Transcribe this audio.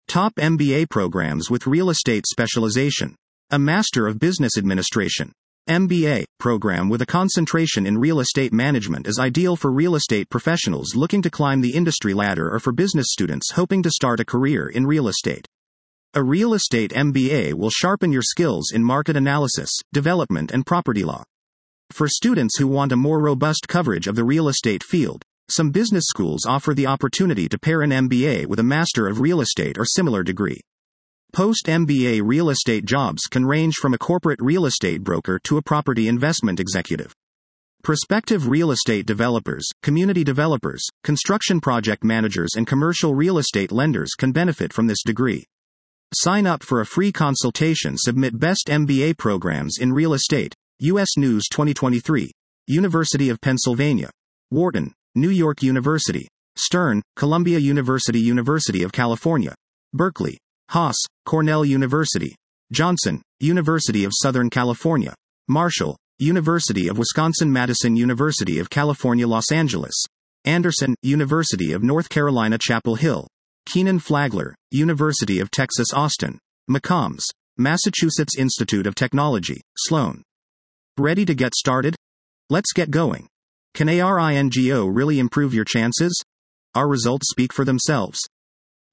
Top MBA programs with real estate specialization. A Master of Business Administration. MBA program with a concentration in real estate management is ideal for real estate professionals looking to climb the industry ladder or for business students hoping to start a career in real estate. A real estate MBA will sharpen your skills in market analysis, development, and property law. For students who want a more robust coverage of the real estate field, some business schools offer the opportunity to pair an MBA with a Master of Real Estate or similar degree. Post-MBA real estate jobs can range from a corporate real estate broker to a property investment executive. Prospective real estate developers, community developers, construction project managers, and commercial real estate lenders can benefit from this degree. Sign up for a free consultation. Submit Best MBA Programs in Real Estate. U.S. News 2023. University of Pennsylvania. Wharton, New York University. Stern, Columbia University. University of California. Berkeley. Haas, Cornell University. Johnson, University of Southern California. Marshall, University of Wisconsin. Madison, University of California, Los Angeles. Anderson, University of North Carolina, Chapel Hill. Keenan Flagler, University of Texas, Austin. McCombs, Massachusetts Institute of Technology, Sloan. Ready to get started? Let's get going. Can ARINGO really improve your chances? Our results speak for themselves.